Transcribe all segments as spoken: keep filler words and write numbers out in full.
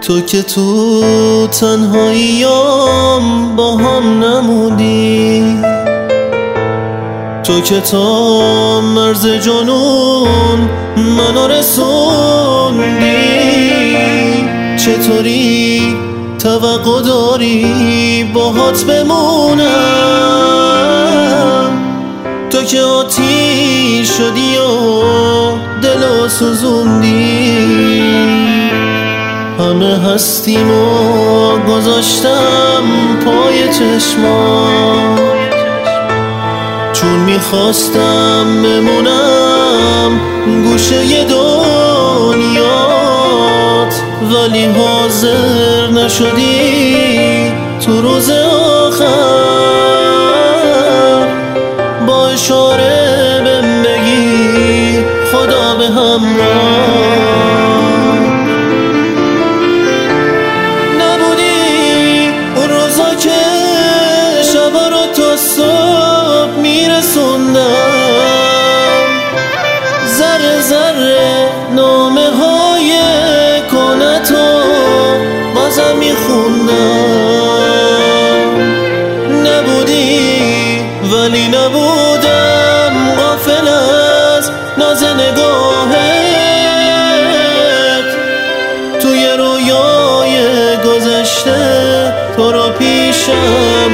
تو که تو تنهاییام با هم نمودی، تو که تا مرز جنون منو رسوندی. چطوری توقع داری باهات بمونم؟ تو که آتیش شدی و دلو سوزوندی. همه هستیمو گذاشتم پای چشمام، چون میخواستم بمونم گوشه دنیات، ولی حاضر نشدی تو روز آخر با اشاره بهم بگی خدا به همراه. نبودی اون روزا که شبا رو تا صبح میرسوندم، ذره ذره نامه های کنتو بازم میخوندم. نبودی ولی نبودم غافل از ناز نگاهت، توی رویای گذشته تو رو پیشم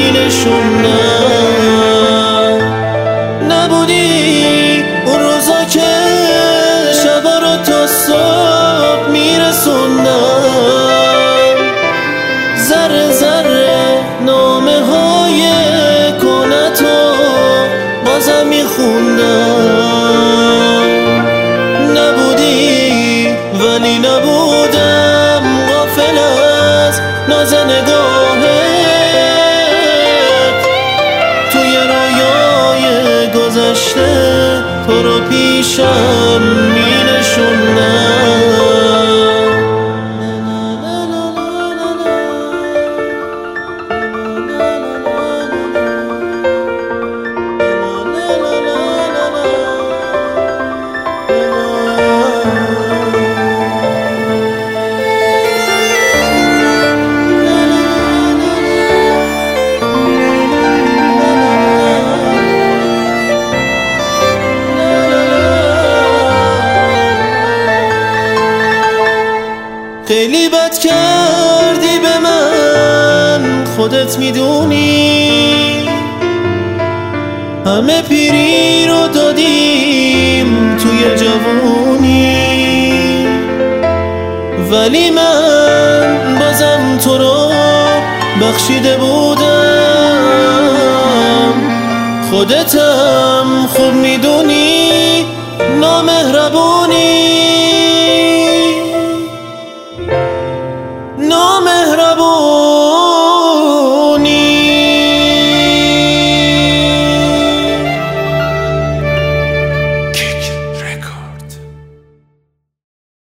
مینشوندم. نبودی اون روزا که شبا رو تا صبح میرسوندم، ذره ذره نامه های کنتو بازم میخوندم. نبودی ولی نبودم غافل از ناز نگاهت، توی رویای گذشته تو رو پیشم مینشوندم. خیلی بد کردی به من خودت میدونی، همه پیری رو دادیم توی جوونی، ولی من بازم تو رو بخشیده بودم. خودتم خوب میدونی